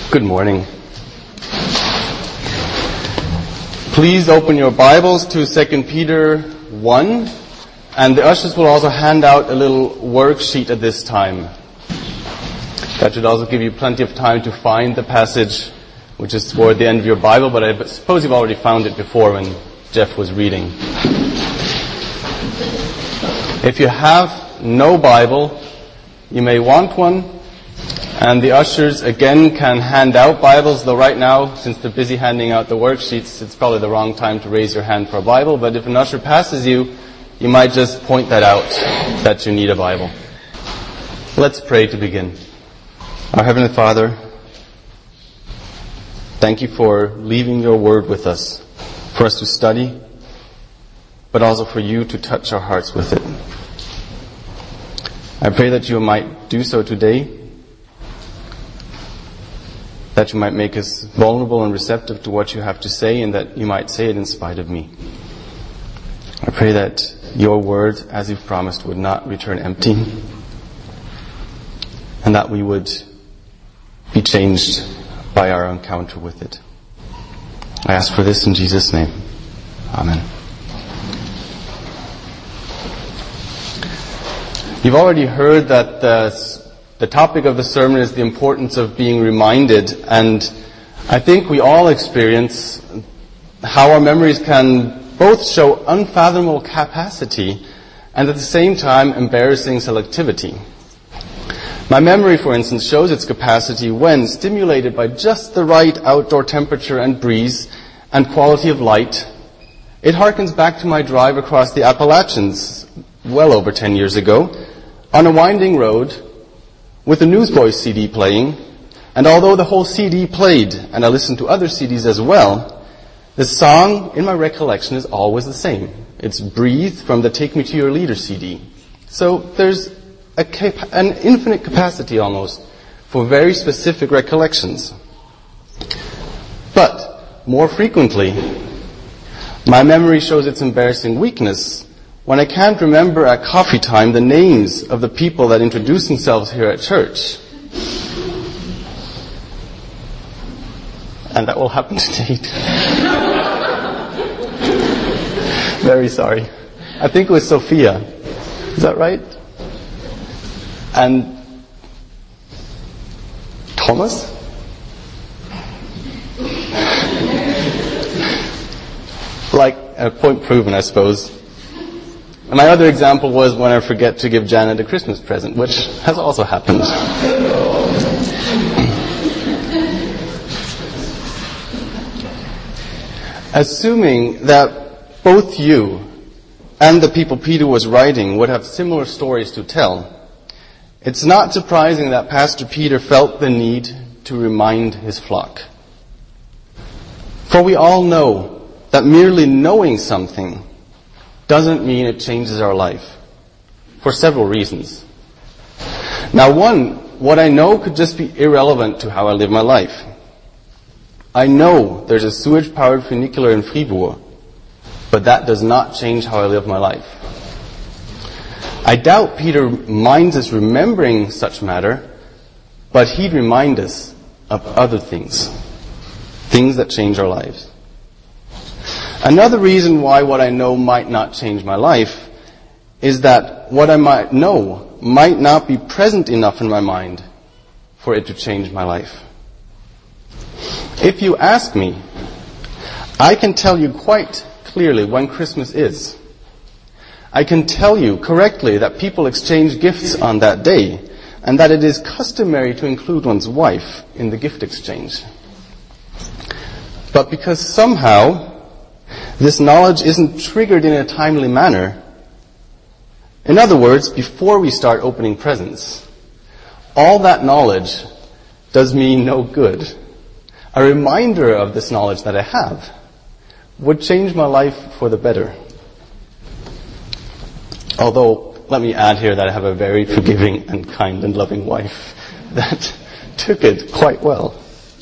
Good morning. Please open your Bibles to 2 Peter 1, and the ushers will also hand out a little worksheet at this time. That should also give you plenty of time to find the passage, which is toward the end of your Bible, but I suppose you've already found it before when Jeff was reading. If you have no Bible, you may want one. And the ushers, again, can hand out Bibles, though right now, since they're busy handing out the worksheets, it's probably the wrong time to raise your hand for a Bible. But if an usher passes you, you might just point that out, that you need a Bible. Let's pray to begin. Our Heavenly Father, thank you for leaving your word with us, for us to study, but also for you to touch our hearts with it. I pray that you might do so today, that you might make us vulnerable and receptive to what you have to say, and that you might say it in spite of me. I pray that your word, as you've promised, would not return empty, and that we would be changed by our encounter with it. I ask for this in Jesus' name. Amen. You've already heard that the topic of the sermon is the importance of being reminded, and I think we all experience how our memories can both show unfathomable capacity and at the same time embarrassing selectivity. My memory, for instance, shows its capacity when stimulated by just the right outdoor temperature and breeze and quality of light. It harkens back to my drive across the Appalachians well over 10 years ago on a winding road with the Newsboys CD playing, and although the whole CD played, and I listened to other CDs as well, the song in my recollection is always the same. It's Breathe from the Take Me to Your Leader CD. So there's an infinite capacity almost for very specific recollections. But more frequently, my memory shows its embarrassing weakness when I can't remember at coffee time the names of the people that introduce themselves here at church. And that will happen today. Very sorry. I think it was Sophia. Is that right? And Thomas? Like, a point proven, I suppose. And my other example was when I forget to give Janet a Christmas present, which has also happened. Assuming that both you and the people Peter was writing would have similar stories to tell, it's not surprising that Pastor Peter felt the need to remind his flock. For we all know that merely knowing something doesn't mean it changes our life, for several reasons. Now, one, what I know could just be irrelevant to how I live my life. I know there's a sewage-powered funicular in Fribourg, but that does not change how I live my life. I doubt Peter minds us remembering such matter, but he'd remind us of other things that change our lives. Another reason why what I know might not change my life is that what I might know might not be present enough in my mind for it to change my life. If you ask me, I can tell you quite clearly when Christmas is. I can tell you correctly that people exchange gifts on that day, and that it is customary to include one's wife in the gift exchange. But because somehow this knowledge isn't triggered in a timely manner. In other words, before we start opening presents, all that knowledge does me no good. A reminder of this knowledge that I have would change my life for the better. Although, let me add here that I have a very forgiving and kind and loving wife that took it quite well.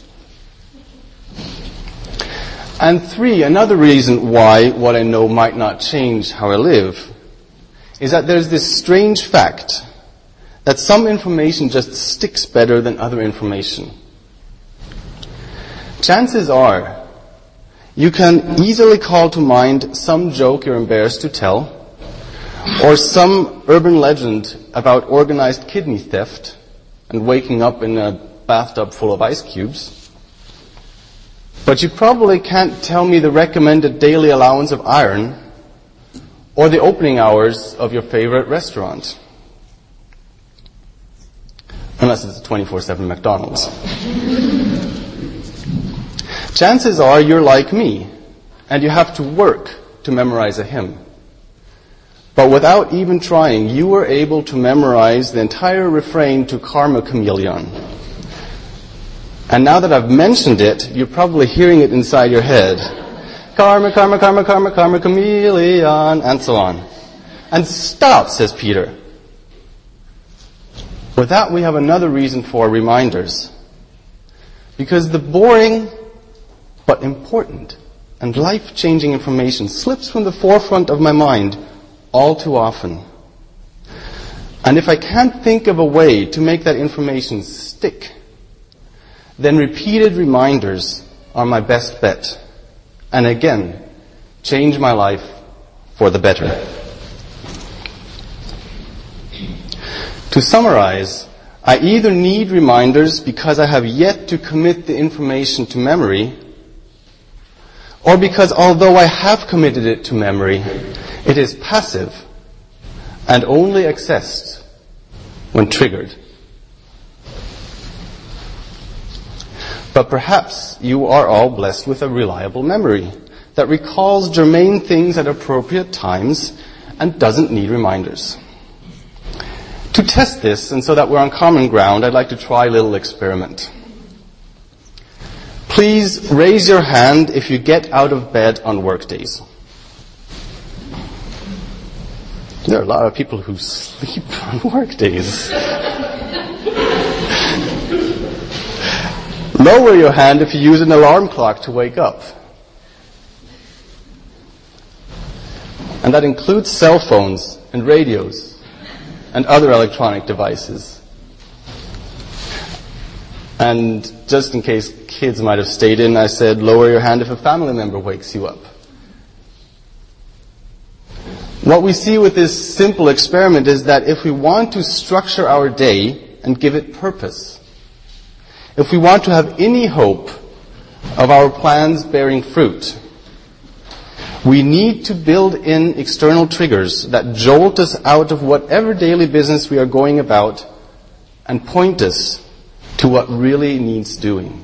And three, another reason why what I know might not change how I live is that there's this strange fact that some information just sticks better than other information. Chances are you can easily call to mind some joke you're embarrassed to tell, or some urban legend about organized kidney theft and waking up in a bathtub full of ice cubes. But you probably can't tell me the recommended daily allowance of iron or the opening hours of your favorite restaurant. Unless it's a 24/7 McDonald's. Chances are you're like me, and you have to work to memorize a hymn. But without even trying, you were able to memorize the entire refrain to Karma Chameleon. And now that I've mentioned it, you're probably hearing it inside your head. Karma, karma, karma, karma, karma, chameleon, and so on. And stop, says Peter. With that, we have another reason for reminders. Because the boring but important and life-changing information slips from the forefront of my mind all too often. And if I can't think of a way to make that information stick, then repeated reminders are my best bet. And again, change my life for the better. To summarize, I either need reminders because I have yet to commit the information to memory, or because although I have committed it to memory, it is passive and only accessed when triggered. But perhaps you are all blessed with a reliable memory that recalls germane things at appropriate times and doesn't need reminders. To test this, and so that we're on common ground, I'd like to try a little experiment. Please raise your hand if you get out of bed on work days. There are a lot of people who sleep on work days. Lower your hand if you use an alarm clock to wake up. And that includes cell phones and radios and other electronic devices. And just in case kids might have stayed in, I said lower your hand if a family member wakes you up. What we see with this simple experiment is that if we want to structure our day and give it purpose, if we want to have any hope of our plans bearing fruit, we need to build in external triggers that jolt us out of whatever daily business we are going about and point us to what really needs doing.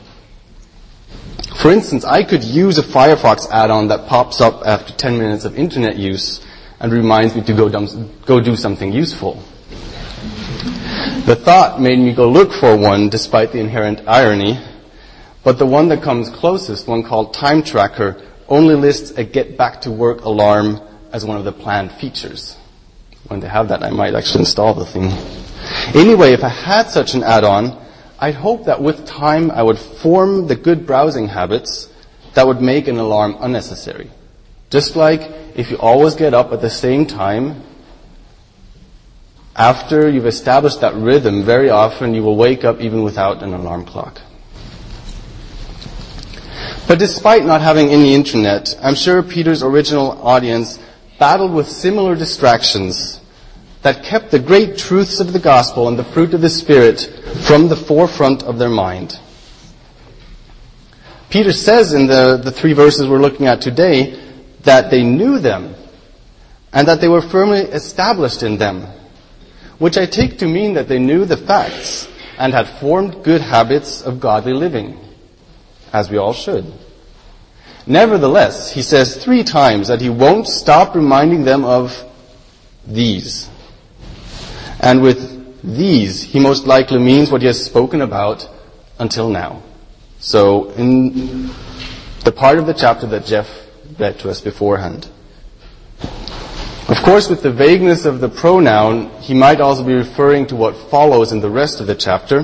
For instance, I could use a Firefox add-on that pops up after 10 minutes of internet use and reminds me to go do something useful. The thought made me go look for one despite the inherent irony, but the one that comes closest, one called Time Tracker, only lists a get back to work alarm as one of the planned features. When they have that, I might actually install the thing. Anyway, if I had such an add-on, I'd hope that with time I would form the good browsing habits that would make an alarm unnecessary. Just like if you always get up at the same time, after you've established that rhythm, very often you will wake up even without an alarm clock. But despite not having any internet, I'm sure Peter's original audience battled with similar distractions that kept the great truths of the gospel and the fruit of the Spirit from the forefront of their mind. Peter says in the 3 verses we're looking at today that they knew them and that they were firmly established in them, which I take to mean that they knew the facts and had formed good habits of godly living, as we all should. Nevertheless, he says 3 times that he won't stop reminding them of these. And with these, he most likely means what he has spoken about until now. So, in the part of the chapter that Jeff read to us beforehand. Of course, with the vagueness of the pronoun, he might also be referring to what follows in the rest of the chapter.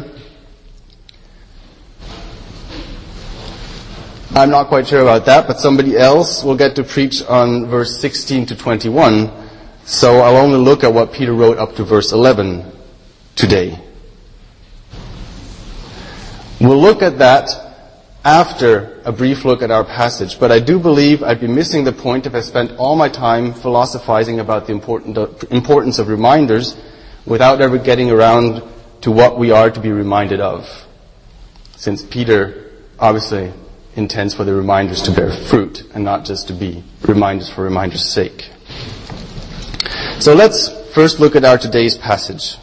I'm not quite sure about that, but somebody else will get to preach on verse 16 to 21, so I'll only look at what Peter wrote up to verse 11 today. We'll look at that after a brief look at our passage, but I do believe I'd be missing the point if I spent all my time philosophizing about the importance of reminders without ever getting around to what we are to be reminded of, since Peter obviously intends for the reminders to bear fruit and not just to be reminders for reminders' sake. So let's first look at our today's passage.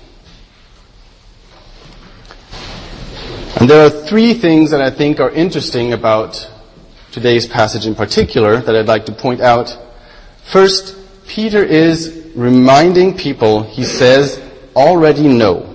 And there are three things that I think are interesting about today's passage in particular that I'd like to point out. First, Peter is reminding people, he says, already know.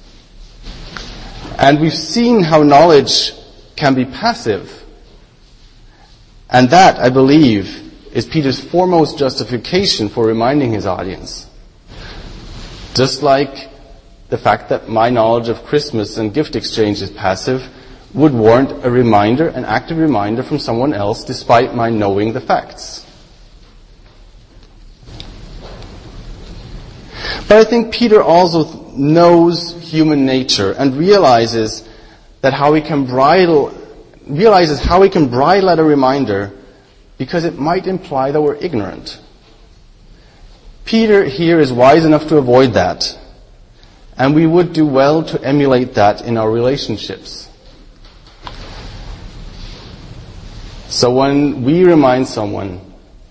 And we've seen how knowledge can be passive. And that, I believe, is Peter's foremost justification for reminding his audience. Just like the fact that my knowledge of Christmas and gift exchange is passive would warrant a reminder, an active reminder from someone else, despite my knowing the facts. But I think Peter also knows human nature and realizes how he can bridle at a reminder because it might imply that we're ignorant. Peter here is wise enough to avoid that. And we would do well to emulate that in our relationships. So when we remind someone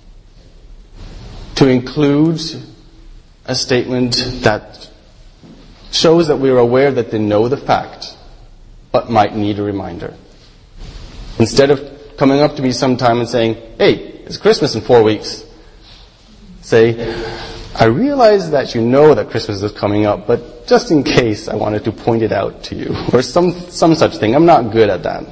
to include a statement that shows that we are aware that they know the fact, but might need a reminder. Instead of coming up to me sometime and saying, "Hey, it's Christmas in 4 weeks," say, "I realize that you know that Christmas is coming up, but just in case, I wanted to point it out to you," or some such thing. I'm not good at that.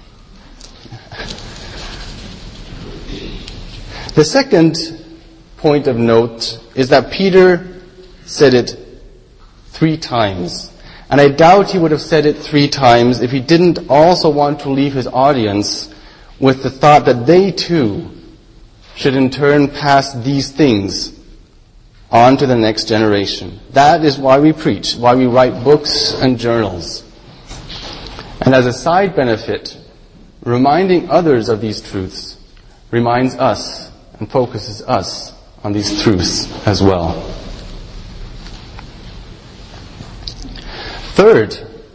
The second point of note is that Peter said it 3 times. And I doubt he would have said it 3 times if he didn't also want to leave his audience with the thought that they too should in turn pass these things on to the next generation. That is why we preach, why we write books and journals. And as a side benefit, reminding others of these truths reminds us and focuses us on these truths as well. Third,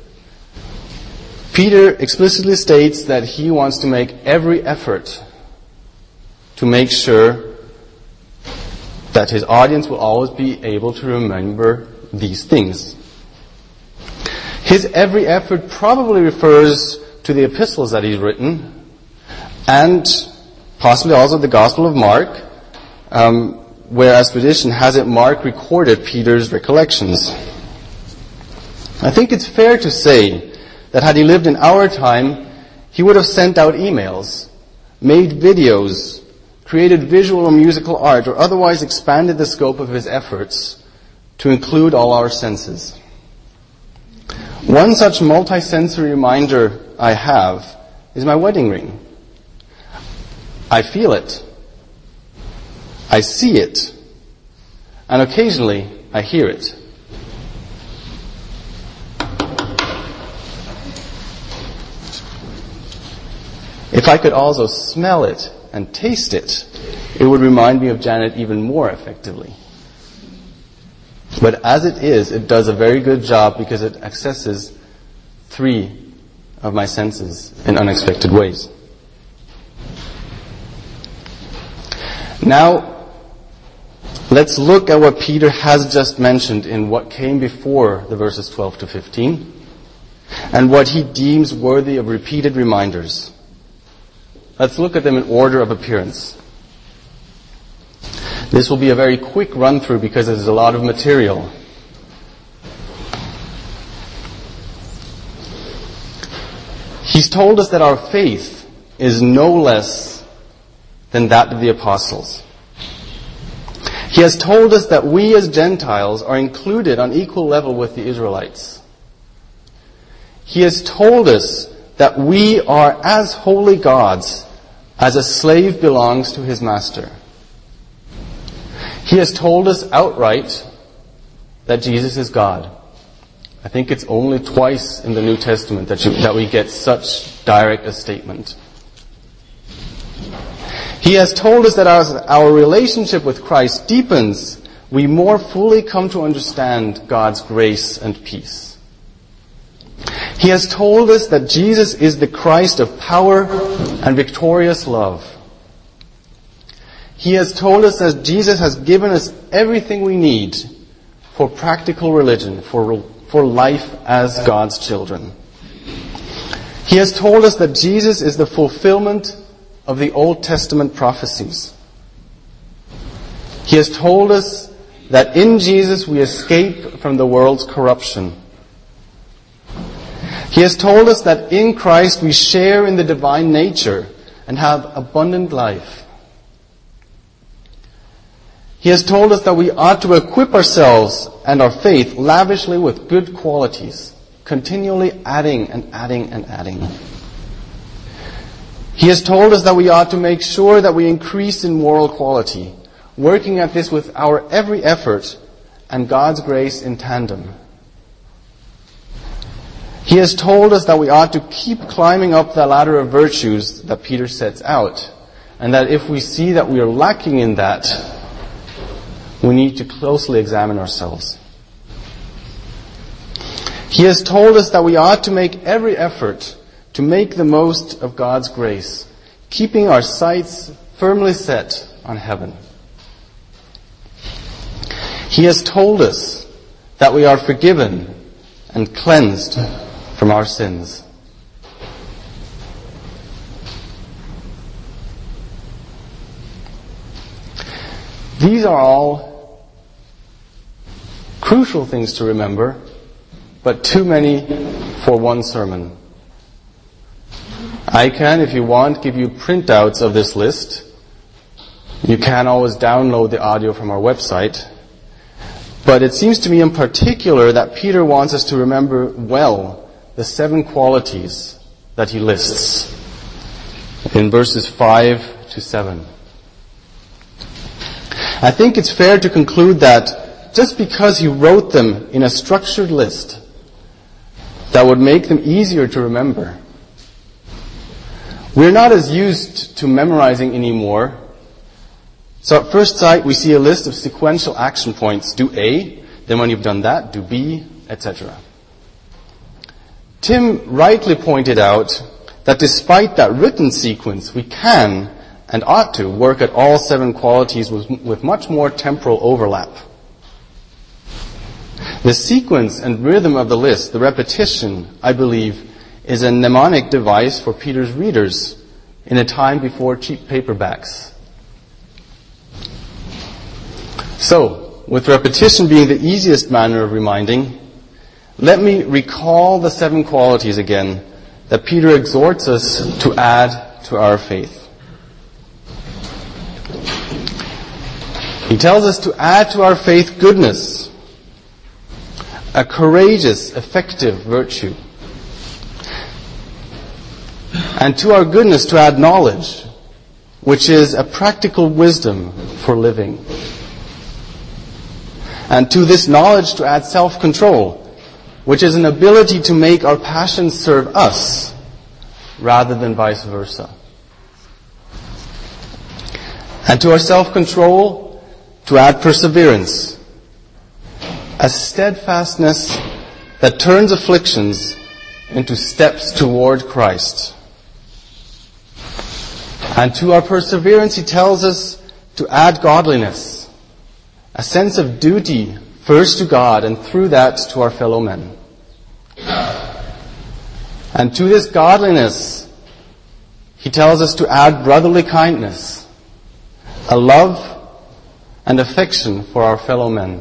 Peter explicitly states that he wants to make every effort to make sure that his audience will always be able to remember these things. His every effort probably refers to the epistles that he's written, and possibly also the Gospel of Mark, whereas tradition has it Mark recorded Peter's recollections. I think it's fair to say that had he lived in our time, he would have sent out emails, made videos, created visual or musical art, or otherwise expanded the scope of his efforts to include all our senses. One such multi-sensory reminder I have is my wedding ring. I feel it. I see it. And occasionally I hear it. If I could also smell it and taste it, it would remind me of Janet even more effectively. But as it is, it does a very good job because it accesses 3 of my senses in unexpected ways. Now, let's look at what Peter has just mentioned in what came before the verses 12 to 15, and what he deems worthy of repeated reminders. Let's look at them in order of appearance. This will be a very quick run-through because there's a lot of material. He's told us that our faith is no less than that of the apostles. He has told us that we as Gentiles are included on equal level with the Israelites. He has told us that we are as holy gods as a slave belongs to his master. He has told us outright that Jesus is God, I think it's only twice in the New Testament that we get such direct a statement. He has told us that as our relationship with Christ deepens, we more fully come to understand God's grace and peace. He has told us that Jesus is the Christ of power and victorious love. He has told us that Jesus has given us everything we need for practical religion, for life as God's children. He has told us that Jesus is the fulfillment of the Old Testament prophecies. He has told us that in Jesus we escape from the world's corruption. He has told us that in Christ we share in the divine nature and have abundant life. He has told us that we ought to equip ourselves and our faith lavishly with good qualities, continually adding and adding and adding. He has told us that we ought to make sure that we increase in moral quality, working at this with our every effort and God's grace in tandem. He has told us that we ought to keep climbing up the ladder of virtues that Peter sets out, and that if we see that we are lacking in that, we need to closely examine ourselves. He has told us that we ought to make every effort to make the most of God's grace, keeping our sights firmly set on heaven. He has told us that we are forgiven and cleansed from our sins. These are all crucial things to remember, but too many for one sermon. I can, if you want, give you printouts of this list. You can always download the audio from our website. But it seems to me in particular that Peter wants us to remember well the 7 qualities that he lists in verses 5 to 7. I think it's fair to conclude that just because he wrote them in a structured list that would make them easier to remember, we're not as used to memorizing anymore. So at first sight, we see a list of sequential action points. Do A, then when you've done that, do B, etc. Tim rightly pointed out that despite that written sequence, we can and ought to work at all 7 qualities with much more temporal overlap. The sequence and rhythm of the list, the repetition, I believe, is a mnemonic device for Peter's readers in a time before cheap paperbacks. So, with repetition being the easiest manner of reminding, let me recall the 7 qualities again that Peter exhorts us to add to our faith. He tells us to add to our faith goodness, a courageous, effective virtue. And to our goodness to add knowledge, which is a practical wisdom for living. And to this knowledge to add self-control, which is an ability to make our passions serve us rather than vice versa. And to our self-control, to add perseverance, a steadfastness that turns afflictions into steps toward Christ. And to our perseverance, he tells us to add godliness, a sense of duty first to God and through that to our fellow men. And to this godliness, he tells us to add brotherly kindness, a love and affection for our fellow men.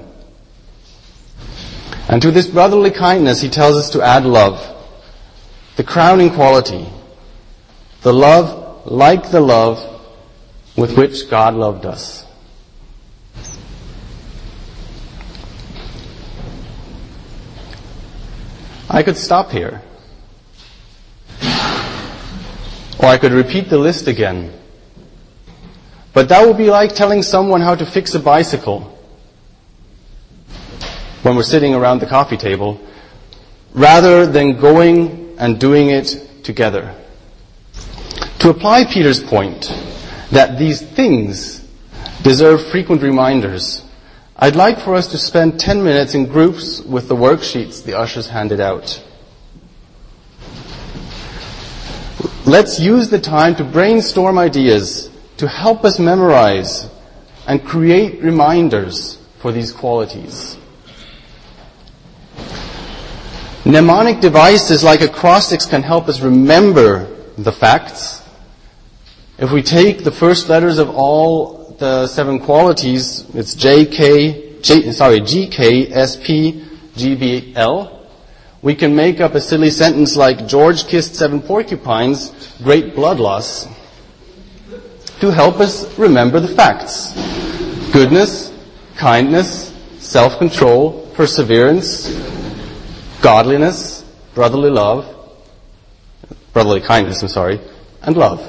And to this brotherly kindness, he tells us to add love, the crowning quality, the love like the love with which God loved us. I could stop here. Or I could repeat the list again. But that would be like telling someone how to fix a bicycle when we're sitting around the coffee table, rather than going and doing it together. To apply Peter's point that these things deserve frequent reminders, I'd like for us to spend 10 minutes in groups with the worksheets the ushers handed out. Let's use the time to brainstorm ideas to help us memorize and create reminders for these qualities. Mnemonic devices like acrostics can help us remember the facts. If we take the first letters of all the 7 qualities, it's G, K, S, P, G, B, L. We can make up a silly sentence like, George kissed 7 porcupines, great blood loss, to help us remember the facts. Goodness, kindness, self-control, perseverance, godliness, brotherly kindness, and love.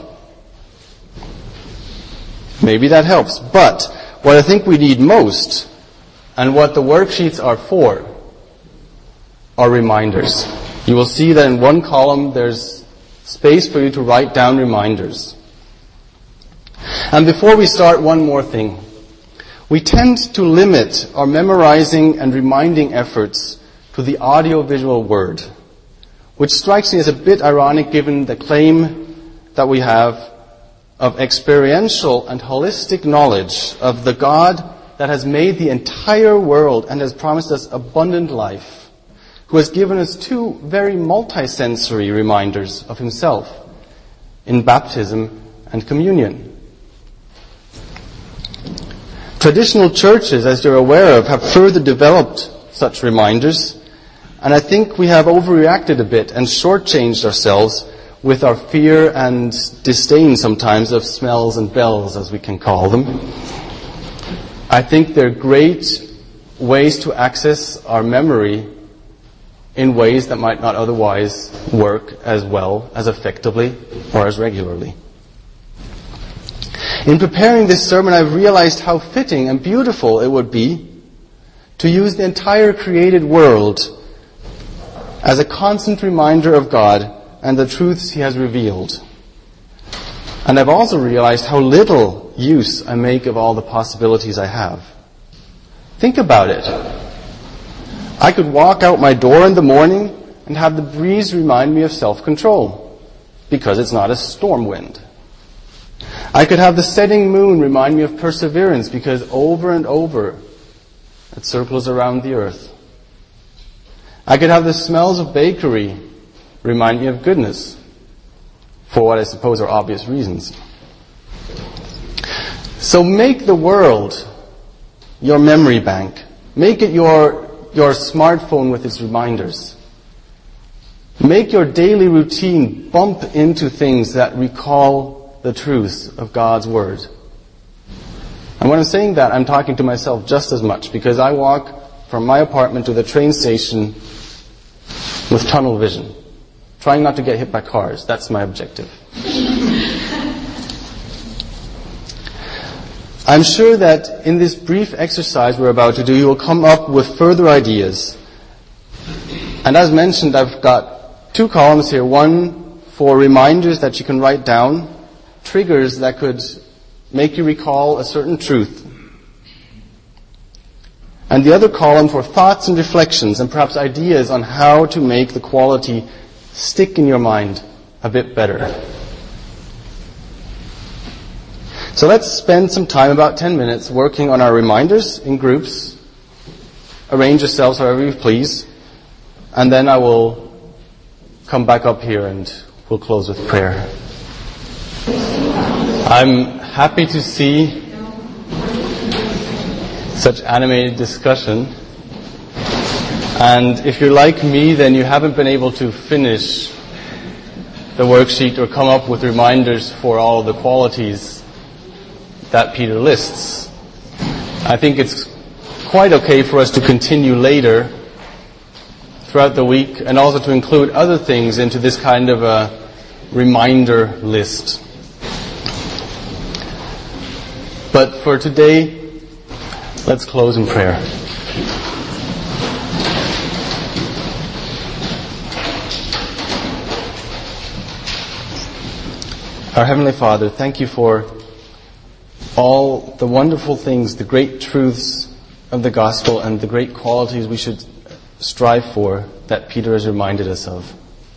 Maybe that helps. But what I think we need most, and what the worksheets are for, are reminders. You will see that in one column there's space for you to write down reminders. And before we start, one more thing. We tend to limit our memorizing and reminding efforts to the audio-visual word, which strikes me as a bit ironic given the claim that we have of experiential and holistic knowledge of the God that has made the entire world and has promised us abundant life, who has given us 2 very multisensory reminders of himself in baptism and communion. Traditional churches, as you're aware of, have further developed such reminders, and I think we have overreacted a bit and shortchanged ourselves with our fear and disdain sometimes of smells and bells, as we can call them. I think they're great ways to access our memory in ways that might not otherwise work as well, as effectively, or as regularly. In preparing this sermon, I've realized how fitting and beautiful it would be to use the entire created world as a constant reminder of God and the truths he has revealed. And I've also realized how little use I make of all the possibilities I have. Think about it. I could walk out my door in the morning and have the breeze remind me of self-control, because it's not a storm wind. I could have the setting moon remind me of perseverance, because over and over it circles around the earth. I could have the smells of bakery remind me of goodness, for what I suppose are obvious reasons. So make the world your memory bank. Make it your smartphone with its reminders. Make your daily routine bump into things that recall the truths of God's Word. And when I'm saying that, I'm talking to myself just as much, because I walk from my apartment to the train station with tunnel vision, trying not to get hit by cars. That's my objective. I'm sure that in this brief exercise we're about to do, you will come up with further ideas. And as mentioned, I've got 2 columns here. One for reminders that you can write down, triggers that could make you recall a certain truth. And the other column for thoughts and reflections and perhaps ideas on how to make the quality stick in your mind a bit better. So let's spend some time, about 10 minutes, working on our reminders in groups. Arrange yourselves however you please. And then I will come back up here and we'll close with prayer. I'm happy to see such animated discussion. And if you're like me, then you haven't been able to finish the worksheet or come up with reminders for all of the qualities that Peter lists. I think it's quite okay for us to continue later throughout the week and also to include other things into this kind of a reminder list. But for today, let's close in prayer. Our Heavenly Father, thank you for all the wonderful things, the great truths of the gospel and the great qualities we should strive for that Peter has reminded us of.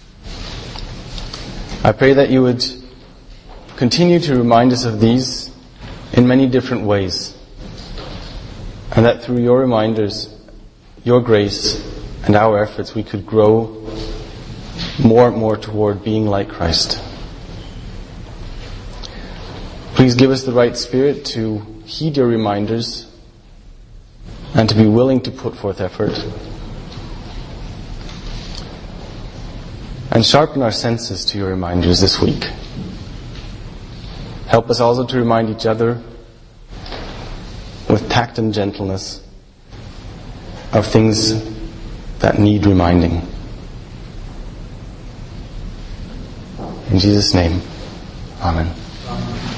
I pray that you would continue to remind us of these in many different ways, and that through your reminders, your grace, and our efforts, we could grow more and more toward being like Christ. Please give us the right spirit to heed your reminders and to be willing to put forth effort. And sharpen our senses to your reminders this week. Help us also to remind each other with tact and gentleness of things that need reminding. In Jesus' name, Amen.